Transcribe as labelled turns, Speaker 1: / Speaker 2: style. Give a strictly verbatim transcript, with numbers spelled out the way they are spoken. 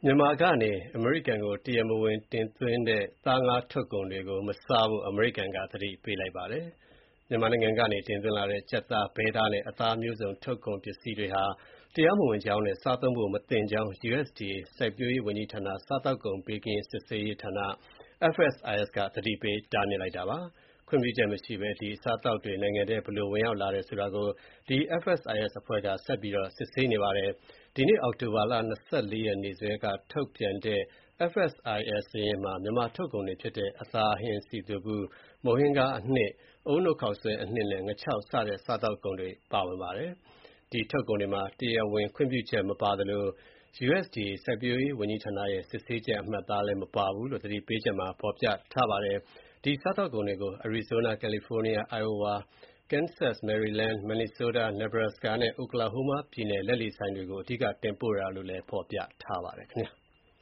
Speaker 1: မြန်မာကနေအမေရိကန်ကိုတရားမဝင်တင်သွင်းတဲ့သားငါးထုတ်ကုန်တွေကိုမစားဖို့အမေရိကန်ကသတိပေးလိုက်ပါတယ်။ မြန်မာနိုင်ငံကနေတင်သွင်းလာတဲ့ကြက်သား၊ ဘဲသားနဲ့အသားမျိုးစုံထုတ်ကုန်ပစ္စည်းတွေဟာတရားမဝင်ကြောင်းနဲ့ စားသုံးဖို့မသင့်ကြောင်း ယူအက်စ်ဒီအေး စိုက်ပျိုးရေးဝန်ကြီးဌာန စားသောက်ကုန်ဘေးကင်းစစ်ဆေးရေးဌာန အက်ဖ်အက်စ်အိုင်အက်စ် က သတိပေးတားမြစ်လိုက်တာပါ။ ခွင့်ပြုချက်မရှိဘဲ ဒီအစားအသောက်တွေ နိုင်ငံထဲ ဘယ်လိုဝင်ရောက်လာတယ်ဆိုတာကို ဒီ အက်ဖ်အက်စ်အိုင်အက်စ်အဖွဲ့က ဆက်ပြီးစစ်ဆေးနေပါတယ်။ ဒီနေ့ အောက်တိုဘာ ၂၄ ရက်နေ့စွဲနဲ့ထုတ်ပြန်တဲ့ အက်ဖ်အက်စ်အိုင်အက်စ်စာရင်းမှာ မြန်မာထုတ်ကုန်တွေဖြစ်တဲ့ အသားဟင်း စည်သွပ်ဗူး၊ မုန့်ဟင်းခါးအနှစ်၊ အုန်းနို့ခေါက်ဆွဲအနှစ်နဲ့ ငါးခြောက် စတဲ့ စားသောက်ကုန်တွေပါဝင်ပါတယ်။ ဒီထုတ်ကုန်တွေမှာ တရားဝင်ခွင့်ပြုချက်မပါသလို ယူအက်စ်ဒီအေး စိုက်ပျိုးရေးဝန်ကြီးဌာနရဲ့ စစ်ဆေးချက်အမှတ်အသားလည်းမပါဘူးလို့ သတိပေးချက်မှာ ဖော်ပြထားပါတယ်။ ဒီစားသောက်ကုန်တွေကို အရီဇိုးနား၊ ကယ်လီဖိုးနီးယား၊ အိုင်အိုဝါ၊ ကန်ဆပ်၊ မယ်ရီလန်း၊ မင်နီဆိုးတား၊ နက်ဘရာစကာနဲ့ အိုကလာဟိုးမားပြည်နယ် လက်လီဆိုင်တွေကို အဓိကတင်ပို့တာလို့လည်း ဖော်ပြထားပါတယ်ခင်ဗျာ